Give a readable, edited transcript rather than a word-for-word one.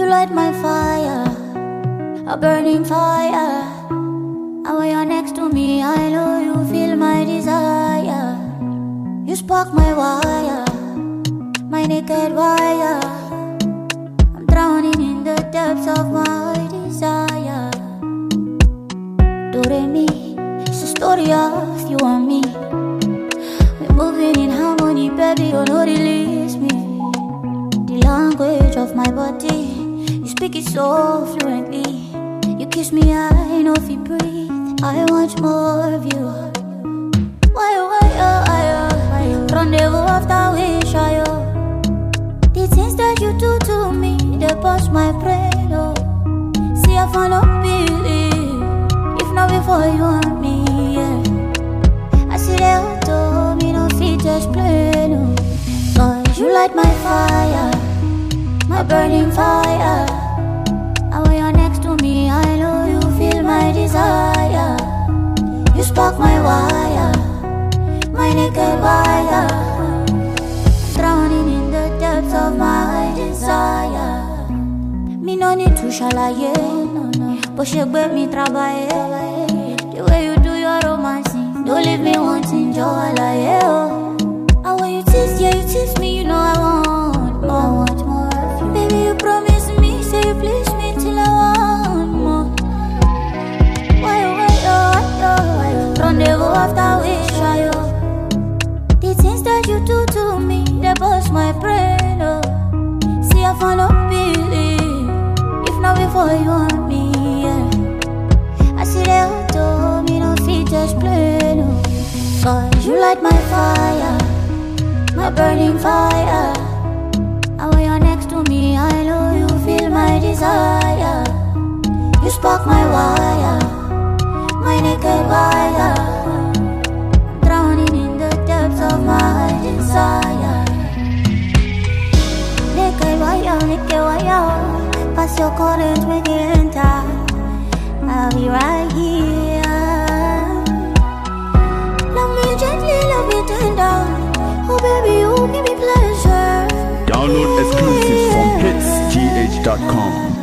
light my fire, a burning fire. And when you're next to me, I know you feel my desire. You spark my wire, my naked wire. I'm drowning in the depths of my desire. Do re mi, it's a story of you and me. We're moving in harmony, baby, don't release me. The language of my body, you speak it so fluently. You kiss me, I know if you breathe. I want more of you. Why, rendezvous after wish, the things that you do to me, they bust my brain, oh. See, I found no believe, if not before you and me, yeah. I see they auto, me no fit explain, oh. Cause you light my fire, my burning fire. And when you're next to me, I know you feel my desire. You spark my wire, my naked wire. Drowning in the depths of my desire. Me no need to shalaye, no, no. But she gave me trabaye. The way you do your romancing, don't leave me wanting joy, like, oh. And when you tease, yeah, you tease me, you know I want more. I want more of you. Baby, you promise me, say you please me till I want more. Why, rendezvous after wish, the things that you do to me, they bust my brain, oh. See, I found no believe, if not before you and me, yeah. I see they auto, me no fit explain, oh. Cause you light my fire, my burning fire. And when you're next to me, I know you feel my desire. You spark my wire, my naked wire. I'm drowning in the depths of my desire. Naked wire, pass your current when you enter. I'll be right here. Love me gently, love me tender. Oh baby, you give me pleasure. Download exclusives from hitsgh.com.